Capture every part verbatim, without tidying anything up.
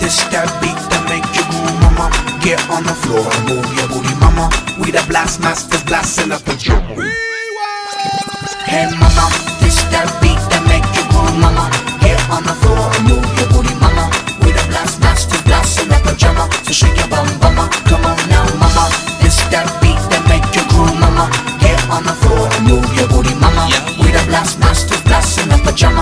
This that beat that make you move, mama. Get on the floor and move your booty, mama. We the blast masters blasting up the drum. Hey mama, this that beat that make you move, mama. Get on the floor and move your booty, mama. We the blast masters blasting up the drum. So shake your bum, mama. Come on now, mama. This that beat that make you groove, mama. Get on the floor and move your booty, mama. We the blast masters blasting up the drum.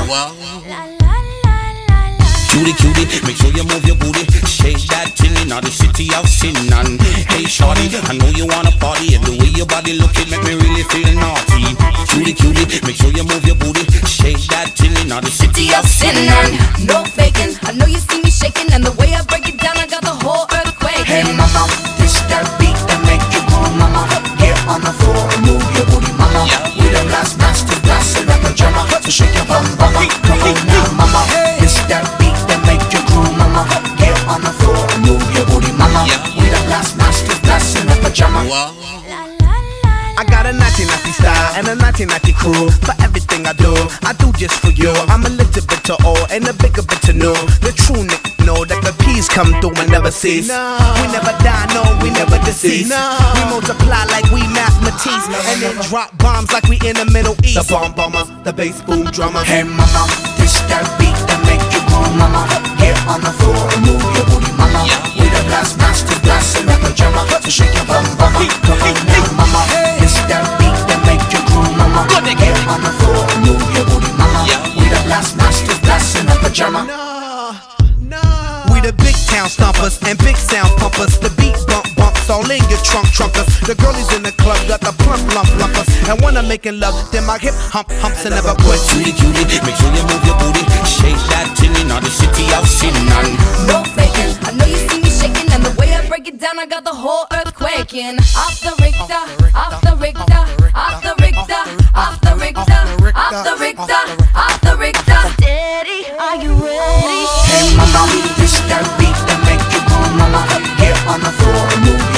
Cutie, cutie, make sure you move your booty. Shake that thing in the city of sin. And hey shorty, I know you wanna party, and the way your body looking make me really feel naughty. Cutie, cutie, make sure you move your booty. Shake that thing in the city of sin. And no faking, I know you see me shaking, and the way I break it down, I got the whole earthquake. Hey mama, this that beat that make you groove, mama. Get on the floor and move your booty, mama. We the blast masters blasting up the drama. So shake your bum, mama. Come on now, mama. This that beat that make you groove, mama. Get on the floor and move your booty, mama. We the blast masters blasting up the drama. I got a naughty naughty style and a naughty naughty crew. For everything I do, I do just for you. I'm a little bit to all and a bigger bit to know. The true niggas know that the peace come through and never cease. No. We never die, no, we never decease. No. We multiply like we mathematics, and then drop bombs like we in the Middle East. The bomb bomber, the bass boom drummer. Hey mama, this that beat that make you groove, mama. Get on the floor and move your booty, mama. We the blast masters blasting up the drama. So shake your bum, mama. Come on now, mama. This that beat that make you groove, mama. Get on the floor and move your booty, mama. We the blast masters blasting up the drama. No, no. We the big town stompers and big sound pumpers. The beat bump bumps all in your trunk trunkers. The girlies in the club got the plump lump lumpers. And when I'm making love, then my hip hump humps and never quit. Cutie, cutie, make sure you move your booty. Shake that thing in the city of sin. And no faking, I know you see me shaking, and the way I break it down, I got the whole earth quaking. Off the Richter, off the Richter, off the Richter, off the Richter, off the Richter, off the Richter. Steady, are you ready? Hey mama, this that beat that make you groove, mama. Get on the floor and move